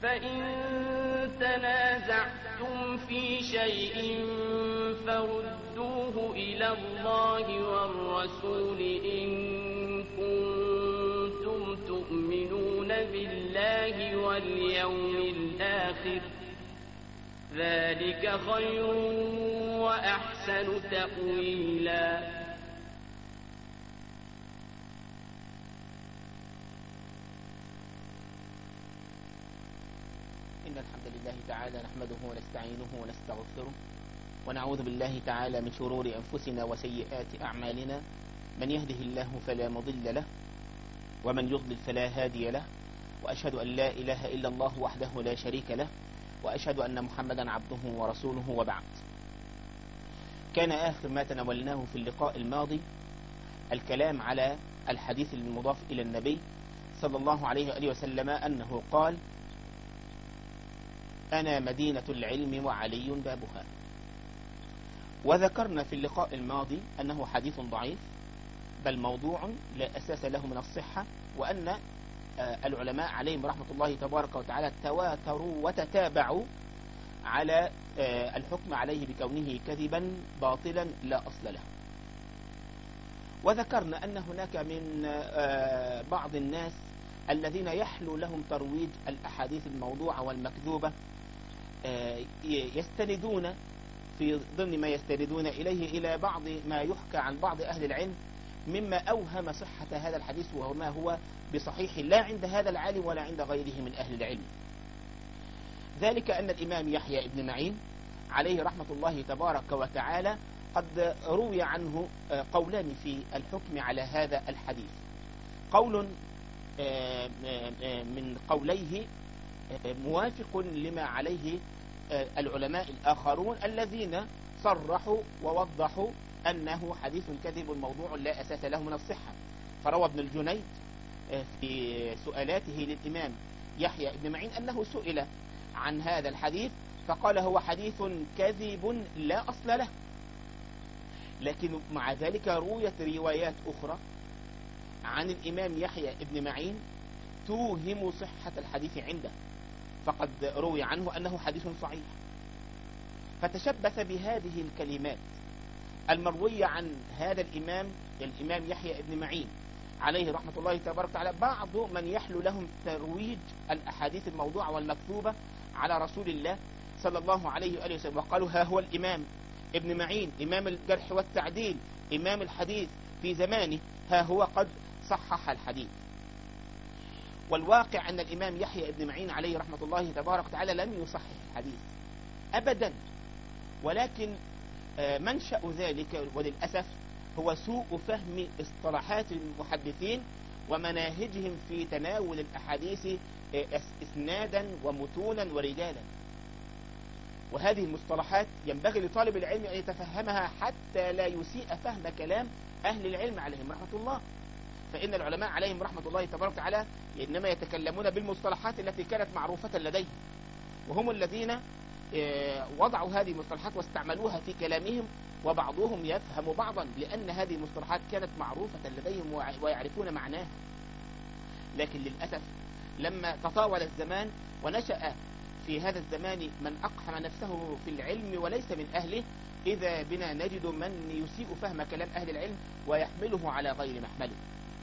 فإن تنازعتم في شيء فردوه إلى الله والرسول إن كنتم تؤمنون بالله واليوم الآخر، ذلك خير وأحسن تأويلا. إن الحمد لله تعالى نحمده ونستعينه ونستغفره ونعوذ بالله تعالى من شرور أنفسنا وسيئات أعمالنا، من يهده الله فلا مضل له ومن يضلل فلا هادي له، وأشهد أن لا إله إلا الله وحده لا شريك له، وأشهد أن محمدا عبده ورسوله، وبعد. كان آخر ما تناولناه في اللقاء الماضي الكلام على الحديث المضاف إلى النبي صلى الله عليه وآله وسلم أنه قال: أنا مدينة العلم وعلي بابها. وذكرنا في اللقاء الماضي أنه حديث ضعيف بل موضوع لا أساس له من الصحة، وأن العلماء عليهم رحمة الله تبارك وتعالى تواتروا وتتابعوا على الحكم عليه بكونه كذبا باطلا لا أصل له. وذكرنا أن هناك من بعض الناس الذين يحلو لهم ترويج الأحاديث الموضوعة والمكذوبة، يستندون في ضمن ما يستندون إليه إلى بعض ما يحكى عن بعض أهل العلم مما أوهم صحة هذا الحديث وما هو بصحيح لا عند هذا العالم ولا عند غيره من أهل العلم. ذلك أن الإمام يحيى ابن معين عليه رحمة الله تبارك وتعالى قد روي عنه قولان في الحكم على هذا الحديث. قول من قوليه موافق لما عليه العلماء الآخرون الذين صرحوا ووضحوا أنه حديث كذب موضوع لا أساس له من الصحة. فروى ابن الجنيد في سؤالاته للإمام يحيى ابن معين أنه سئل عن هذا الحديث فقال: هو حديث كذب لا أصل له. لكن مع ذلك رويت روايات أخرى عن الإمام يحيى ابن معين توهم صحة الحديث عنده، فقد روي عنه أنه حديث صحيح. فتشبث بهذه الكلمات المروية عن هذا الإمام يحيى ابن معين عليه رحمة الله تبارك وتعالى بعض من يحلو لهم ترويج الأحاديث الموضوعة والمكذوبة على رسول الله صلى الله عليه وآله وسلم، وقالوا: ها هو الإمام ابن معين إمام الجرح والتعديل، إمام الحديث في زمانه، ها هو قد صحح الحديث. والواقع أن الإمام يحيى ابن معين عليه رحمة الله تبارك وتعالى لم يصحح الحديث أبدا، ولكن منشأ ذلك وللأسف هو سوء فهم اصطلاحات المحدثين ومناهجهم في تناول الأحاديث إسنادا ومتونا ورجالا. وهذه المصطلحات ينبغي لطالب العلم أن يتفهمها حتى لا يسيء فهم كلام أهل العلم عليهم رحمة الله. فإن العلماء عليهم رحمة الله تبارك وتعالى إنما يتكلمون بالمصطلحات التي كانت معروفة لديهم، وهم الذين وضعوا هذه المصطلحات واستعملوها في كلامهم، وبعضهم يفهم بعضا لأن هذه المصطلحات كانت معروفة لديهم ويعرفون معناها. لكن للأسف لما تطاول الزمان ونشأ في هذا الزمان من أقحم نفسه في العلم وليس من أهله، إذا بنا نجد من يسيء فهم كلام أهل العلم ويحمله على غير محمله.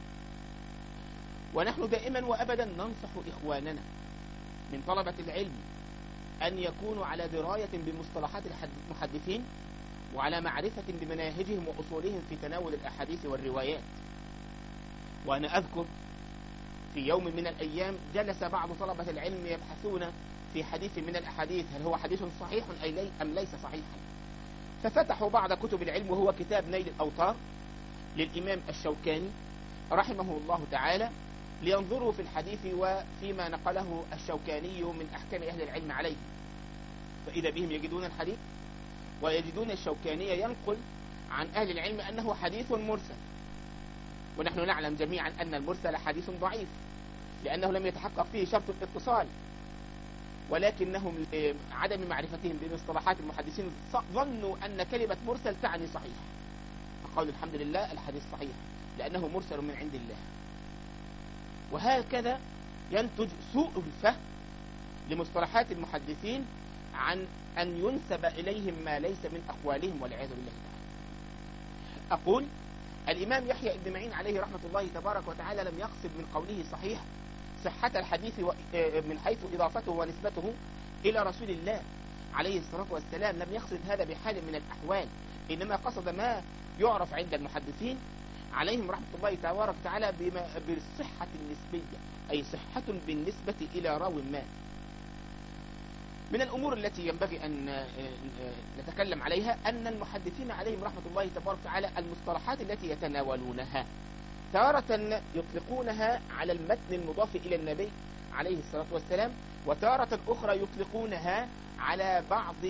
ونحن دائما وأبدا ننصح إخواننا من طلبة العلم أن يكونوا على دراية بمصطلحات المحدثين وعلى معرفة بمناهجهم وأصولهم في تناول الأحاديث والروايات. وأنا أذكر في يوم من الأيام جلس بعض طلبة العلم يبحثون في حديث من الأحاديث هل هو حديث صحيح أم ليس صحيحا، ففتحوا بعض كتب العلم وهو كتاب نيل الأوطار للإمام الشوكاني رحمه الله تعالى لينظروا في الحديث وفيما نقله الشوكاني من أحكام أهل العلم عليه. فإذا بهم يجدون الحديث ويجدون الشوكاني ينقل عن أهل العلم أنه حديث مرسل، ونحن نعلم جميعا أن المرسل حديث ضعيف لأنه لم يتحقق فيه شرط الاتصال، ولكنهم لعدم معرفتهم بمصطلحات المحدثين ظنوا أن كلمة مرسل تعني صحيح، فقالوا الحمد لله الحديث صحيح لأنه مرسل من عند الله. وهكذا ينتج سوء الفهم لمصطلحات المحدثين عن أن ينسب إليهم ما ليس من أقوالهم والعياذ بالله تعالى. أقول الإمام يحيى بن معين عليه رحمة الله تبارك وتعالى لم يقصد من قوله صحيح صحة الحديث من حيث إضافته ونسبته إلى رسول الله عليه الصلاة والسلام، لم يقصد هذا بحال من الأحوال، إنما قصد ما يعرف عند المحدثين عليهم رحمة الله تبارك وتعالى بالصحة النسبية، أي صحة بالنسبة إلى راو ما. من الأمور التي ينبغي أن نتكلم عليها أن المحدثين عليهم رحمة الله تبارك وتعالى المصطلحات التي يتناولونها تارة يطلقونها على المتن المضاف إلى النبي عليه الصلاة والسلام، وتارة أخرى يطلقونها على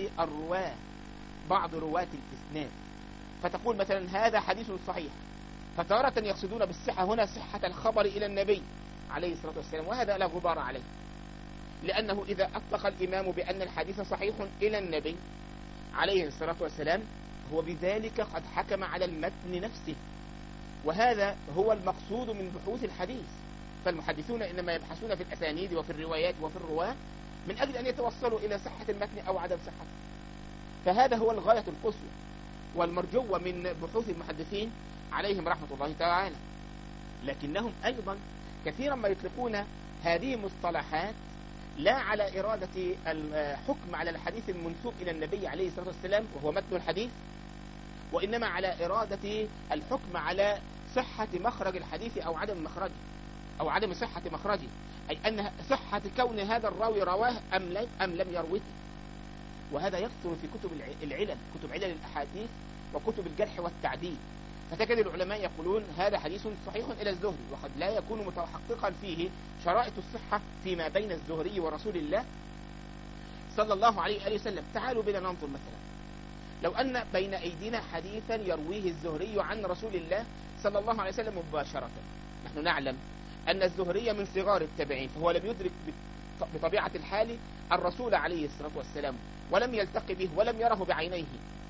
بعض رواة الإسناد، فتقول مثلا هذا حديث صحيح، فتارة يقصدون بالصحة هنا صحة الخبر إلى النبي عليه الصلاة والسلام، وهذا لا غبار عليه، لأنه إذا أطلق الإمام بأن الحديث صحيح إلى النبي عليه الصلاة والسلام هو بذلك قد حكم على المتن نفسه، وهذا هو المقصود من بحوث الحديث. فالمحدثون إنما يبحثون في الأسانيد وفي الروايات وفي الرواة من أجل أن يتوصلوا إلى صحة المتن أو عدم صحته، فهذا هو الغاية القصوى والمرجوة من بحوث المحدثين عليهم رحمة الله تعالى. لكنهم أيضا كثيرا ما يطلقون هذه المصطلحات لا على إرادة الحكم على الحديث المنسوب إلى النبي عليه الصلاة والسلام وهو متن الحديث، وإنما على إرادة الحكم على صحة مخرج الحديث أو عدم صحة مخرجه، أي أن صحة كون هذا الراوي رواه أم لم يروه. وهذا يكثر في كتب العلل، كتب علل الأحاديث وكتب الجرح والتعديل، فتجد العلماء يقولون هذا حديث صحيح إلى الزهري، وقد لا يكون متحققا فيه شرائط الصحة فيما بين الزهري ورسول الله صلى الله عليه وآله وسلم. تعالوا بنا ننظر مثلا، لو أن بين أيدينا حديثا يرويه الزهري عن رسول الله صلى الله عليه وسلم مباشرة، نحن نعلم أن الزهري من صغار التابعين، فهو لم يدرك بطبيعة الحال الرسول عليه الصلاة والسلام ولم يلتقي به ولم يره بعينيه،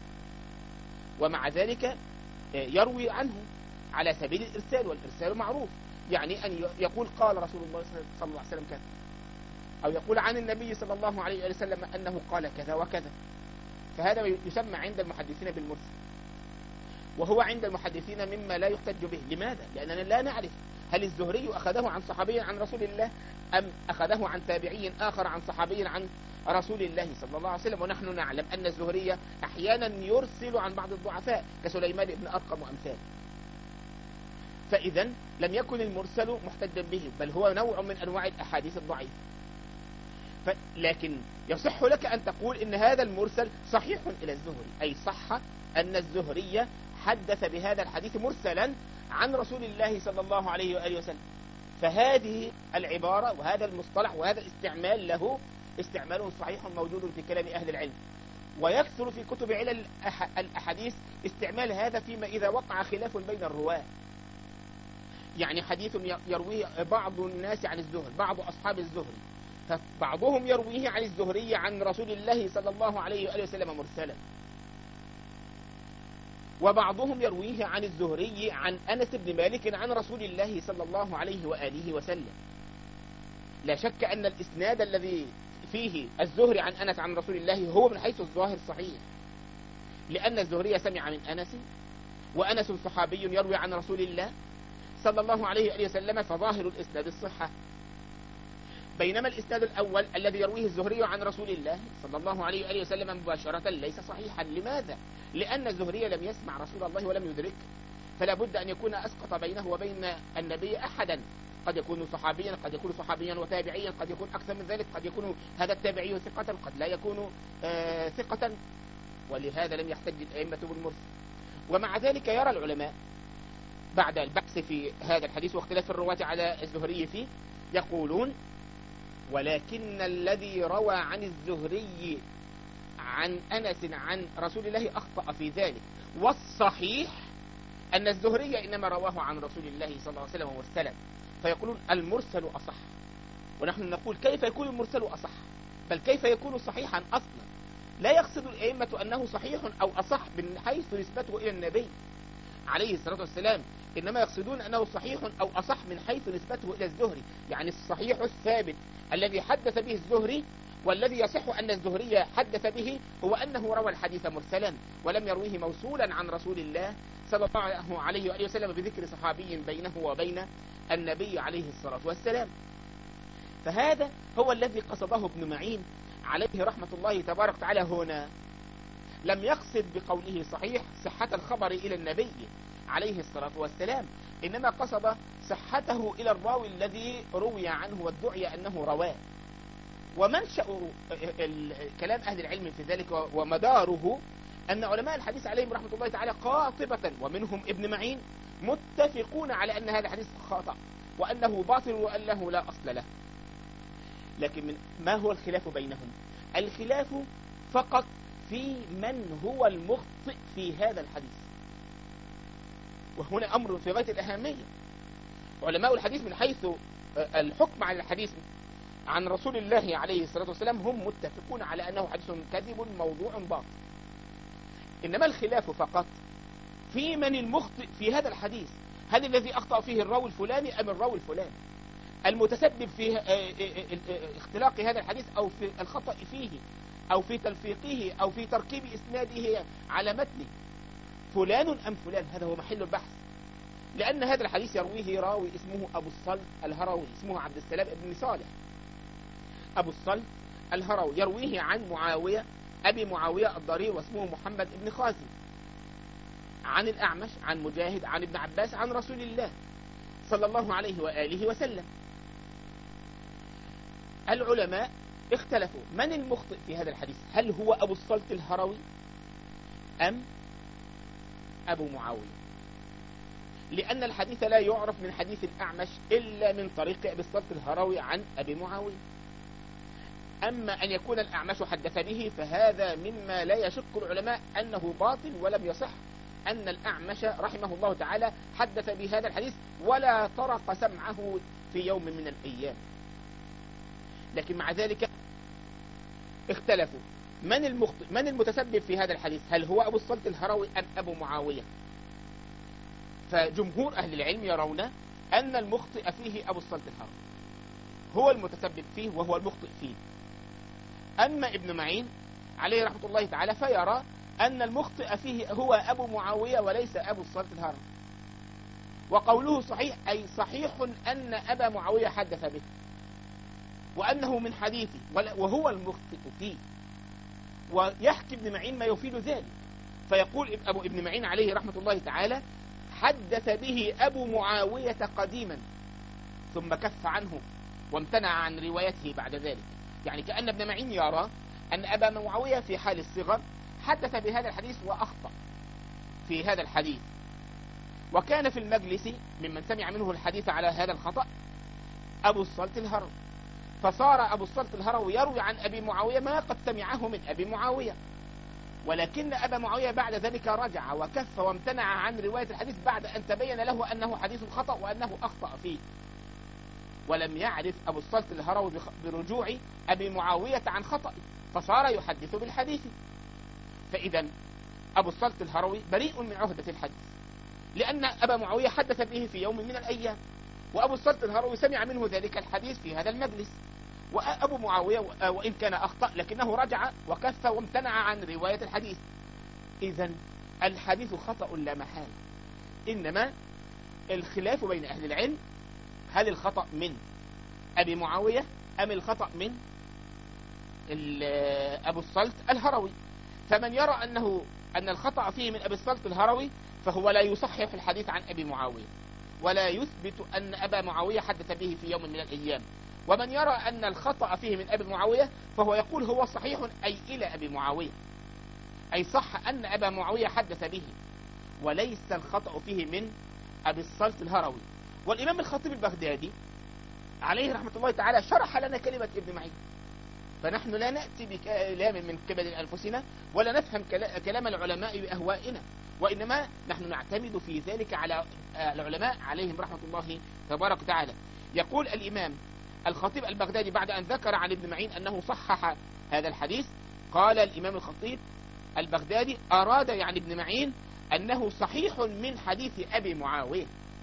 ومع ذلك يروي عنه على سبيل الإرسال، والإرسال معروف، يعني أن يقول قال رسول الله صلى الله عليه وسلم كذا، أو يقول عن النبي صلى الله عليه وسلم أنه قال كذا وكذا، فهذا يسمى عند المحدثين بالمرسل، وهو عند المحدثين مما لا يحتج به. لماذا؟ لأننا لا نعرف هل الزهري أخذه عن صحابي عن رسول الله أم أخذه عن تابعي آخر عن صحابي عن رسول الله صلى الله عليه وسلم، ونحن نعلم أن الزهري أحيانا يرسل عن بعض الضعفاء كسليمان بن أرقم وأمثاله، فإذا لم يكن المرسل محتجا به، بل هو نوع من أنواع الأحاديث الضعيفة. لكن يصح لك أن تقول إن هذا المرسل صحيح إلى الزهري، أي صح أن الزهري حدث بهذا الحديث مرسلا عن رسول الله صلى الله عليه وآله وسلم. فهذه العبارة وهذا المصطلح وهذا الاستعمال له استعمال صحيح موجود في كلام أهل العلم، ويكثر في كتب علل الأحاديث استعمال هذا فيما إذا وقع خلاف بين الرواة، يعني حديث يرويه بعض الناس عن الزهري، بعض أصحاب الزهري، فبعضهم يرويه عن الزهري عن رسول الله صلى الله عليه وآله وسلم مرسلا، وبعضهم يرويه عن الزهري عن أنس بن مالك عن رسول الله صلى الله عليه وآله وسلم. لا شك أن الإسناد الذي فيه الزهري عن أنس عن رسول الله هو من حيث الظاهر صحيح، لأن الزهري سمع من أنس، وأنس صحابي يروي عن رسول الله صلى الله عليه وآله وسلم، فظاهر الإسناد الصحة. بينما الإسناد الأول الذي يرويه الزهري عن رسول الله صلى الله عليه وآله وسلم مباشرة ليس صحيحا. لماذا؟ لأن الزهري لم يسمع رسول الله ولم يدرك، فلا بد أن يكون أسقط بينه وبين النبي أحدا، قد يكون صحابيا، قد يكون صحابيا وتابعيا، قد يكون أكثر من ذلك، قد يكون هذا التابعي ثقة، قد لا يكون ثقة، ولهذا لم يحتج الأئمة بالمرسل. ومع ذلك يرى العلماء بعد البحث في هذا الحديث واختلاف الرواة على الزهري فيه يقولون: ولكن الذي روى عن الزهري عن أنس عن رسول الله أخطأ في ذلك، والصحيح أن الزهري إنما رواه عن رسول الله صلى الله عليه وسلم مرسلا، فيقولون المرسل أصح. ونحن نقول كيف يكون المرسل أصح؟ بل كيف يكون صحيحا أصلا؟ لا يقصد الأئمة أنه صحيح أو أصح من حيث نسبته إلى النبي عليه الصلاة والسلام، إنما يقصدون أنه صحيح أو أصح من حيث نسبته إلى الزهري، يعني الصحيح الثابت الذي حدث به الزهري، والذي يصح أن الزهري حدث به هو أنه روى الحديث مرسلا ولم يرويه موصولا عن رسول الله صلى الله عليه وآله وسلم بذكر صحابي بينه وبين النبي عليه الصلاة والسلام. فهذا هو الذي قصده ابن معين عليه رحمة الله تبارك وتعالى هنا. لم يقصد بقوله صحيح صحة الخبر إلى النبي عليه الصلاة والسلام، إنما قصد صحته إلى الراوي الذي روي عنه وادعي أنه رواه. ومنشأ كلام أهل العلم في ذلك ومداره أن علماء الحديث عليهم رحمة الله تعالى قاطبة ومنهم ابن معين متفقون على أن هذا الحديث خطأ وأنه باطل وأنه لا أصل له. لكن ما هو الخلاف بينهم؟ الخلاف فقط في من هو المخطئ في هذا الحديث، وهنا أمر في غاية الأهمية. علماء الحديث من حيث الحكم على الحديث عن رسول الله عليه الصلاة والسلام هم متفقون على أنه حديث كذب موضوع باطل، إنما الخلاف فقط في من المخطئ في هذا الحديث. هل الذي أخطأ فيه الراوي الفلاني أم الراوي الفلاني؟ المتسبب في اختلاق هذا الحديث أو في الخطأ فيه أو في تلفيقه أو في تركيب إسناده على متنه فلان أم فلان؟ هذا هو محل البحث، لأن هذا الحديث يرويه راوي اسمه أبو الصلت الهروي، اسمه عبد السلام بن صالح. أبو الصلت الهروي يرويه عن معاوية أبي معاوية الضرير واسمه محمد بن خازم، عن الأعمش عن مجاهد عن ابن عباس عن رسول الله صلى الله عليه وآله وسلم. العلماء اختلفوا من المخطئ في هذا الحديث، هل هو أبو الصلت الهروي أم أبو معاوية؟ لأن الحديث لا يعرف من حديث الأعمش إلا من طريق أبي الصلت الهروي عن أبي معاوية. أما أن يكون الأعمش حدث به فهذا مما لا يشك العلماء أنه باطل، ولم يصح أن الأعمش رحمه الله تعالى حدث بهذا الحديث ولا طرق سمعه في يوم من الأيام. لكن مع ذلك اختلفوا من المخطئ، من المتسبب في هذا الحديث، هل هو أبو الصلت الهروي أم أبو معاوية؟ فجمهور أهل العلم يرون أن المخطئ فيه أبو الصلت الهروي، هو المتسبب فيه وهو المخطئ فيه. أما ابن معين عليه رحمة الله تعالى فيرى أن المخطئ فيه هو أبو معاوية وليس أبو الصلت الهروي. وقوله صحيح أي صحيح أن أبا معاوية حدث به وأنه من حديثه وهو المخطئ فيه. ويحكي ابن معين ما يفيد ذلك، فيقول ابن معين عليه رحمة الله تعالى حدث به أبو معاوية قديما ثم كف عنه وامتنع عن روايته بعد ذلك. يعني كأن ابن معين يرى أن أبا معاوية في حال الصغر حدث بهذا الحديث وأخطأ في هذا الحديث، وكان في المجلس ممن سمع منه الحديث على هذا الخطأ أبو الصلت الهروي، فصار أبو الصلت الهروي يروي عن أبي معاوية ما قد سمعه من أبي معاوية، ولكن أبا معاوية بعد ذلك رجع وكف وامتنع عن رواية الحديث بعد أن تبين له أنه حديث خطأ وأنه أخطأ فيه. ولم يعرف أبو الصلت الهروي برجوع أبي معاوية عن خطأ، فصار يحدث بالحديث. فإذا أبو الصلت الهروي بريء من عهدة الحديث، لأن أبا معاوية حدث به في يوم من الأيام، وأبو الصلت الهروي سمع منه ذلك الحديث في هذا المجلس. وأبو معاوية وإن كان أخطأ لكنه رجع وكف وامتنع عن رواية الحديث. إذا الحديث خطأ لا محالة، إنما الخلاف بين أهل العلم هل الخطأ من أبي معاوية أم الخطأ من أبو الصلت الهروي. فمن يرى أن الخطأ فيه من أبي الصلت الهروي فهو لا يصحح الحديث عن أبي معاوية ولا يثبت أن أبا معاوية حدث به في يوم من الأيام. ومن يرى أن الخطأ فيه من أبي معاوية فهو يقول هو صحيح أي إلى أبي معاوية، أي صح أن أبا معاوية حدث به وليس الخطأ فيه من أبي الصلت الهروي. والإمام الخطيب البغدادي عليه رحمة الله تعالى شرح لنا كلمة ابن معين، فنحن لا نأتي بكلام من قبل أنفسنا ولا نفهم كلام العلماء بأهوائنا، وإنما نحن نعتمد في ذلك على العلماء عليهم رحمة الله تبارك وتعالى. يقول الإمام الخطيب البغدادي بعد أن ذكر عن ابن معين أنه صحح هذا الحديث، قال الإمام الخطيب البغدادي أراد يعني ابن معين أنه صحيح من حديث أبي معاوية،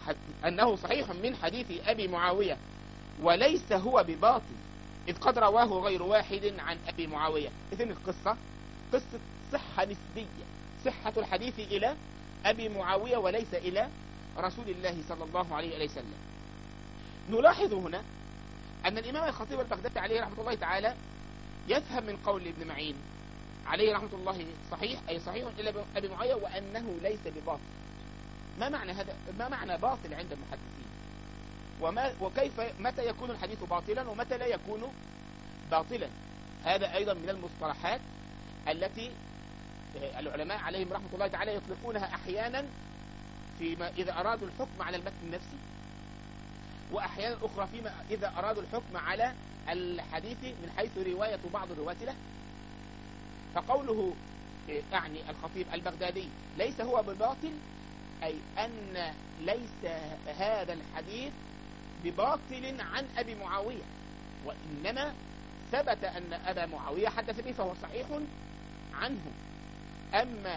أنه صحيح من حديث أبي معاوية وليس هو بباطل إذ قد رواه غير واحد عن أبي معاوية. إذن القصة قصة صحة نسبية، صحة الحديث إلى أبي معاوية وليس إلى رسول الله صلى الله عليه وسلم. نلاحظ هنا أن الإمام الخطيب البغدادي عليه رحمة الله تعالى يفهم من قول ابن معين عليه رحمة الله صحيح، أي صحيح إلى أبي معاوية وأنه ليس بباطل. ما معنى هذا؟ ما معنى باطل عند المحدثين؟ وكيف متى يكون الحديث باطلا ومتى لا يكون باطلا؟ هذا أيضا من المصطلحات التي العلماء عليهم رحمة الله تعالى يطلقونها أحيانا فيما إذا أرادوا الحكم على المتن النفسي، وأحيانا أخرى فيما إذا أرادوا الحكم على الحديث من حيث رواية بعض الرواة له. فقوله يعني الخطيب البغدادي ليس هو بباطل، أي أن ليس هذا الحديث بباطل عن أبي معاوية، وإنما ثبت أن أبا معاوية حدث به فهو صحيح عنه. أما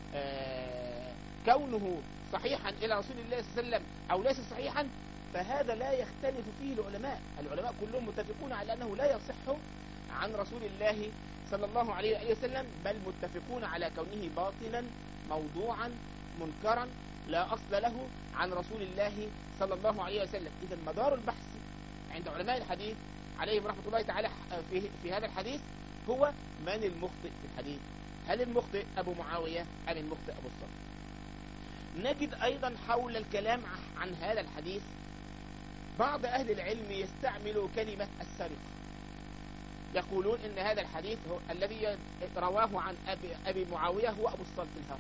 كونه صحيحا إلى رسول الله صلى الله عليه وسلم أو ليس صحيحا فهذا لا يختلف فيه العلماء كلهم متفقون على أنه لا يصح عن رسول الله صلى الله عليه وسلم، بل متفقون على كونه باطلا موضوعا منكرا لا أصل له عن رسول الله صلى الله عليه وسلم. إذا مدار البحث عند علماء الحديث عليهم رحمة الله تعالى في هذا الحديث هو من المخطئ في الحديث، هل المخطئ أبو معاوية أم المخطئ أبو الصلت؟ نجد أيضا حول الكلام عن هذا الحديث بعض أهل العلم يستعملوا كلمة السرقة، يقولون إن هذا الحديث هو الذي رواه عن أبي معاوية هو أبو الصلت الهروي،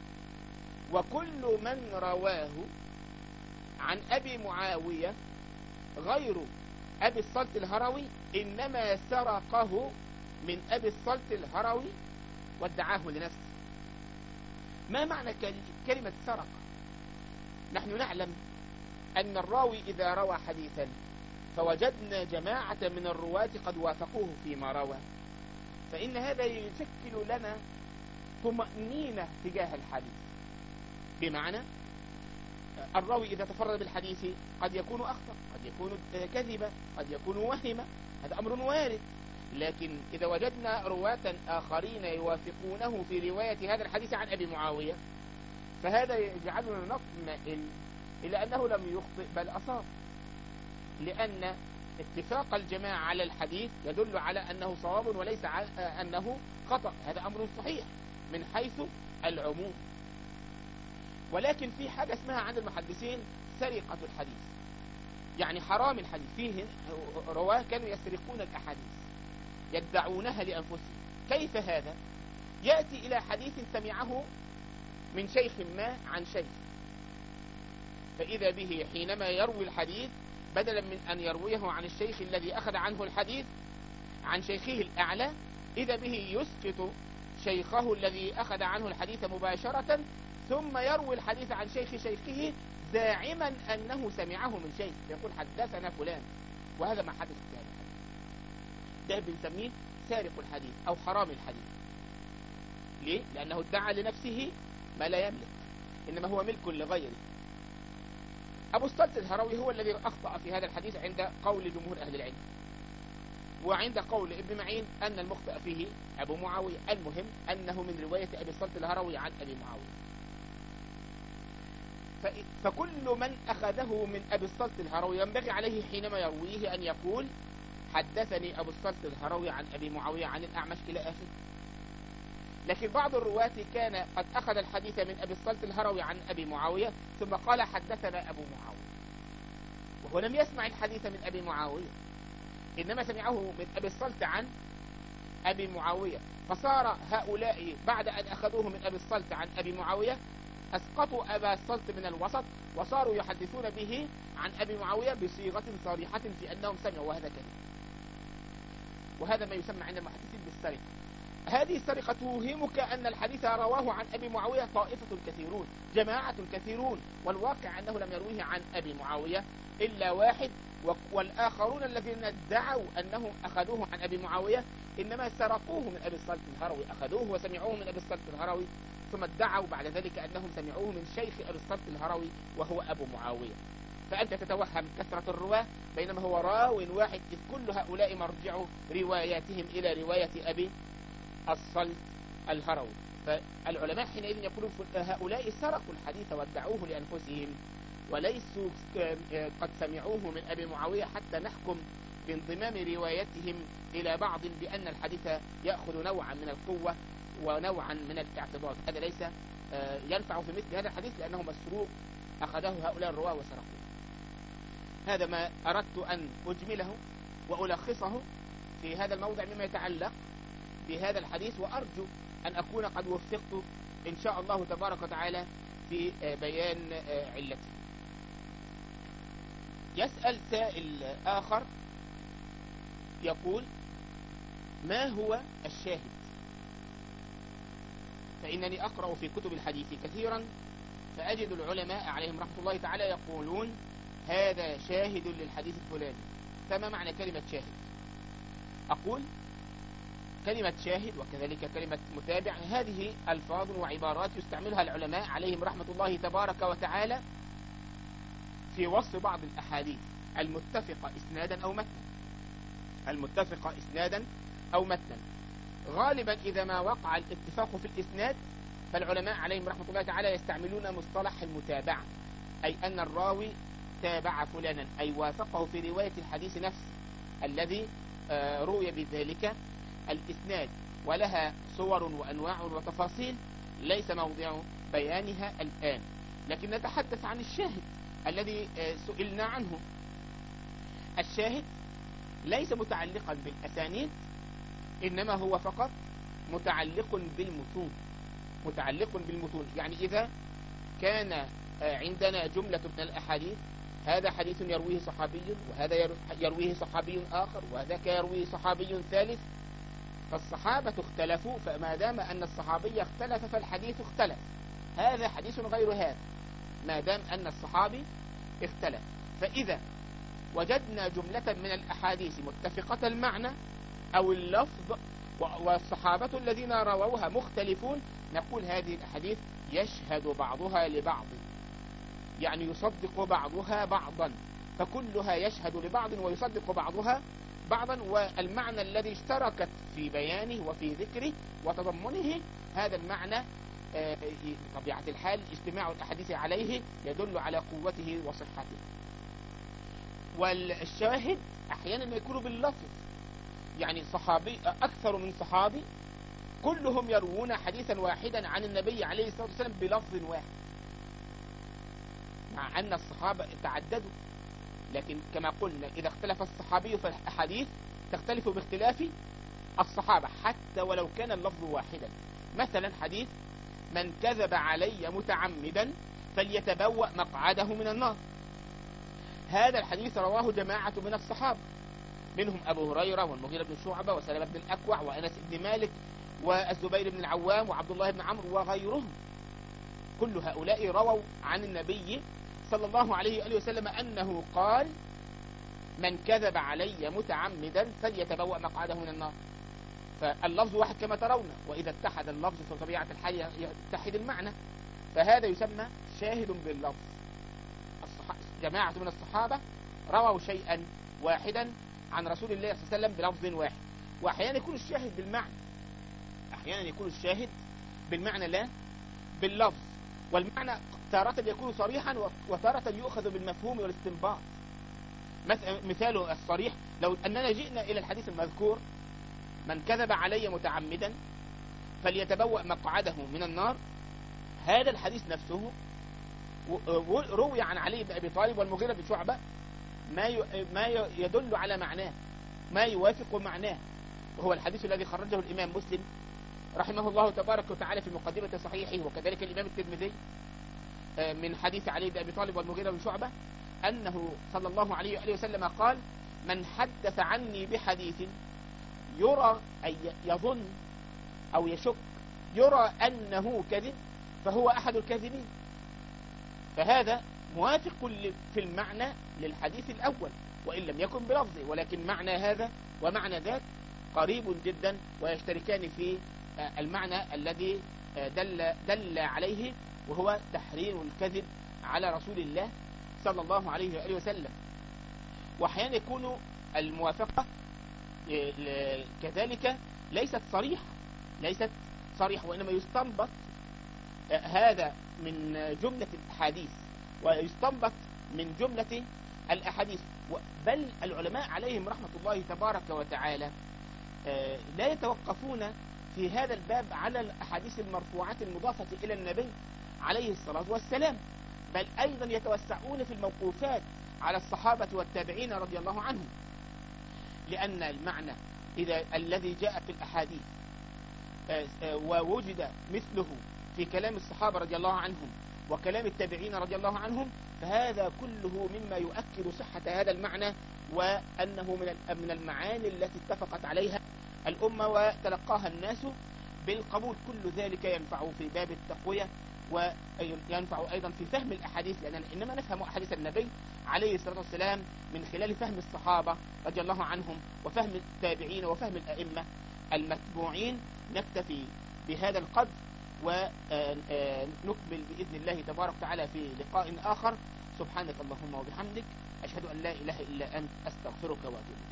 وكل من رواه عن أبي معاوية غير أبي الصلت الهروي إنما سرقه من أبي الصلت الهروي وادعاه لنفسه. ما معنى كلمة سرقة؟ نحن نعلم أن الراوي إذا روى حديثا فوجدنا جماعة من الرواة قد وافقوه فيما روى، فإن هذا يشكل لنا طمأنينة تجاه الحديث. بمعنى الراوي إذا تفرد بالحديث قد يكون أخطأ، قد يكون كذبا، قد يكون وهما، هذا أمر وارد، لكن إذا وجدنا رواة آخرين يوافقونه في رواية هذا الحديث عن أبي معاوية فهذا يجعلنا نطمئن إلى أنه لم يخطئ بل أصاب، لأن اتفاق الجماعة على الحديث يدل على أنه صواب وليس أنه خطأ. هذا أمر صحيح من حيث العموم. ولكن في حاجة اسمها عند المحدثين سرقة الحديث، يعني حرام الحديث. فيه رواه كانوا يسرقون الأحاديث يدعونها لأنفسهم. كيف هذا؟ يأتي إلى حديث سمعه من شيخ ما عن شيخ، فإذا به حينما يروي الحديث بدلا من أن يرويه عن الشيخ الذي أخذ عنه الحديث عن شيخه الأعلى، إذا به يسقط شيخه الذي أخذ عنه الحديث مباشرة ثم يروي الحديث عن شيخه زاعما أنه سمعه من شيخ، يقول حدثنا فلان، وهذا ما حدث في هذا الحديث. ده بنسميه سارق الحديث أو حرام الحديث. ليه؟ لأنه ادعى لنفسه ما لا يملك، إنما هو ملك لغيره. أبو الصلت الهروي هو الذي أخطأ في هذا الحديث عند قول جمهور أهل العلم، وعند قول ابن معين أن المخطئ فيه أبو معاوية. المهم أنه من رواية أبي الصلت الهروي عن أبي معاوية. فكل من أخذه من أبي الصلت الهروي ينبغي عليه حينما يرويه أن يقول حدثني أبو الصلت الهروي عن أبي معاوية عن الأعمش إلى آخره. لكن بعض الرواة كان قد أخذ الحديث من أبي الصلت الهروي عن أبي معاوية ثم قال حدثنا أبو معاوية، وهو لم يسمع الحديث من أبي معاوية، إنما سمعه من أبي الصلت عن أبي معاوية. فصار هؤلاء بعد أن أخذوه من أبي الصلت عن أبي معاوية أسقطوا أبا الصلت من الوسط وصاروا يحدثون به عن أبي معاوية بصيغة صريحة في أنهم سمعوا، وهذا كذب. وهذا ما يسمى عند المحدثين بالسرقة. هذه السرقة توهمك أن الحديث رواه عن أبي معاوية طائفة كثيرون، جماعة كثيرون، والواقع أنه لم يرويه عن أبي معاوية إلا واحد، والآخرون الذين ادعوا أنهم أخذوه عن أبي معاوية إنما سرقوه من أبي الصلت الهروي، أخذوه وسمعوه من أبي الصلت الهروي ثم ادعوا بعد ذلك أنهم سمعوه من شيخ أبي الصلت الهروي وهو أبو معاوية. فأنت تتوهم كثرة الرواة بينما هو راو واحد، إذ كل هؤلاء مرجع رواياتهم إلى رواية أبي الصلت الهروي. فالعلماء حينئذ يقولون هؤلاء سرقوا الحديث وادعوه لأنفسهم وليسوا قد سمعوه من أبي معاوية حتى نحكم بانضمام روايتهم إلى بعض بأن الحديث يأخذ نوعا من القوة ونوعا من الاعتضاد. هذا ليس ينفع في مثل هذا الحديث لأنه مسروق أخذه هؤلاء الرواة وسرقوه. هذا ما أردت أن أجمله وألخصه في هذا الموضع مما يتعلق بهذا الحديث، وأرجو أن أكون قد وفقت إن شاء الله تبارك وتعالى في بيان علته. يسأل سائل آخر يقول: ما هو الشاهد؟ فإنني أقرأ في كتب الحديث كثيرا فأجد العلماء عليهم رحمة الله تعالى يقولون هذا شاهد للحديث الفلاني. فما معنى كلمة شاهد؟ أقول كلمة شاهد وكذلك كلمة متابع هذه ألفاظ وعبارات يستعملها العلماء عليهم رحمة الله تبارك وتعالى في وصف بعض الأحاديث المتفقة إسنادا أو متنا. المتفقة إسنادا أو متنا غالبا إذا ما وقع الاتفاق في الإسناد فالعلماء عليهم رحمة الله تعالى يستعملون مصطلح المتابعة، أي أن الراوي تابع فلانا أي وافقه في رواية الحديث نفسه الذي روي بذلك الإسناد، ولها صور وأنواع وتفاصيل ليس موضع بيانها الآن، لكن نتحدث عن الشاهد الذي سئلنا عنه. الشاهد ليس متعلقا بالأسانيد إنما هو فقط متعلق بالمتون. متعلق بالمتون يعني إذا كان عندنا جملة من الأحاديث هذا حديث يرويه صحابي وهذا يرويه صحابي آخر وهذاك يرويه صحابي ثالث، فالصحابة اختلفوا، فما دام أن الصحابي اختلف فالحديث اختلف. هذا حديث غير هذا ما دام أن الصحابي اختلف. فإذا وجدنا جملة من الأحاديث متفقة المعنى أو اللفظ والصحابة الذين رووها مختلفون نقول هذه الأحاديث يشهد بعضها لبعض، يعني يصدق بعضها بعضا، فكلها يشهد لبعض ويصدق بعضها بعضا، والمعنى الذي اشتركت في بيانه وفي ذكره وتضمنه هذا المعنى بطبيعة الحال اجتماع الأحاديث عليه يدل على قوته وصحته. والشاهد أحيانا يكون باللفظ، يعني صحابي أكثر من صحابي كلهم يروون حديثا واحدا عن النبي عليه الصلاة والسلام بلفظ واحد، مع أن الصحابة تعددوا، لكن كما قلنا إذا اختلف الصحابي فالأحاديث تختلف باختلاف الصحابة حتى ولو كان اللفظ واحدا. مثلا حديث من كذب علي متعمدا فليتبوأ مقعده من النار، هذا الحديث رواه جماعة من الصحابة منهم أبو هريرة والمغيرة بن شعبة وسلمة بن الأكوع وأنس بن مالك والزبير بن العوام وعبد الله بن عمرو وغيرهم. كل هؤلاء رووا عن النبي صلى الله عليه وآله وسلم أنه قال من كذب علي متعمدا فليتبوأ مقعده من النار. فاللفظ واحد كما ترون، وإذا اتحد اللفظ فطبيعة الحال يتحد المعنى، فهذا يسمى شاهد باللفظ. جماعة من الصحابة رووا شيئا واحدا عن رسول الله صلى الله عليه وسلم بلفظ واحد. وأحيانا يكون الشاهد بالمعنى، أحيانا يكون الشاهد بالمعنى لا باللفظ، والمعنى تارة يكون صريحا وتارة يؤخذ بالمفهوم والاستنباط. مثاله الصريح لو أننا جئنا إلى الحديث المذكور من كذب علي متعمدا فليتبوأ مقعده من النار، هذا الحديث نفسه روي عن علي بن أبي طالب والمغيرة بن شعبة ما يدل على معناه، ما يوافق معناه، وهو الحديث الذي خرجه الإمام مسلم رحمه الله تبارك وتعالى في مقدمة صحيحه، وكذلك الإمام الترمذي من حديث علي بن أبي طالب والمغيرة بن شعبة أنه صلى الله عليه وآله وسلم قال من حدث عني بحديث يرى أي يظن أو يشك يرى أنه كذب فهو أحد الكاذبين. فهذا موافق في المعنى للحديث الأول وإن لم يكن بلفظه، ولكن معنى هذا ومعنى ذاك قريب جدا ويشتركان في المعنى الذي دل عليه، وهو تحريم الكذب على رسول الله صلى الله عليه وآله وسلم. وأحيانا يكون الموافقة كذلك ليست صريحة، وإنما يستنبط هذا من جملة الأحاديث، ويستنبط من جملة الأحاديث. بل العلماء عليهم رحمة الله تبارك وتعالى لا يتوقفون في هذا الباب على الأحاديث المرفوعات المضافة إلى النبي عليه الصلاة والسلام، بل أيضا يتوسعون في الموقوفات على الصحابة والتابعين رضي الله عنهم، لأن المعنى إذا الذي جاء في الأحاديث ووجد مثله في كلام الصحابة رضي الله عنهم وكلام التابعين رضي الله عنهم، فهذا كله مما يؤكد صحة هذا المعنى، وأنه من المعاني التي اتفقت عليها الأمة وتلقاها الناس بالقبول. كل ذلك ينفع في باب التقوية، وينفع أيضا في فهم الأحاديث، لأننا إنما نفهم أحاديث النبي عليه الصلاة والسلام من خلال فهم الصحابة رضي الله عنهم وفهم التابعين وفهم الأئمة المتبوعين. نكتفي بهذا القدر ونكمل بإذن الله تبارك وتعالى في لقاء آخر. سبحانك اللهم وبحمدك، أشهد أن لا إله إلا أنت، أستغفرك وأتوب إليك.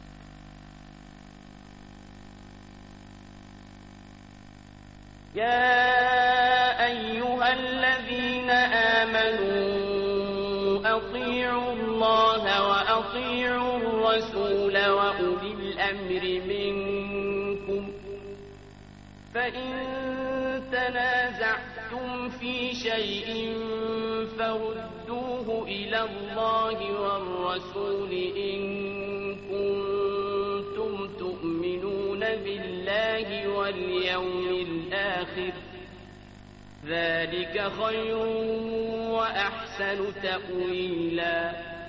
يا أيها الذين آمنوا أطيعوا الله وأطيعوا الرسول وأولي الأمر منكم، فإن تنازعتم في شيء فردوه إلى الله والرسول إن كنتم تؤمنون بالله واليوم الآخر، ذلك خير وأحسن تأويلا.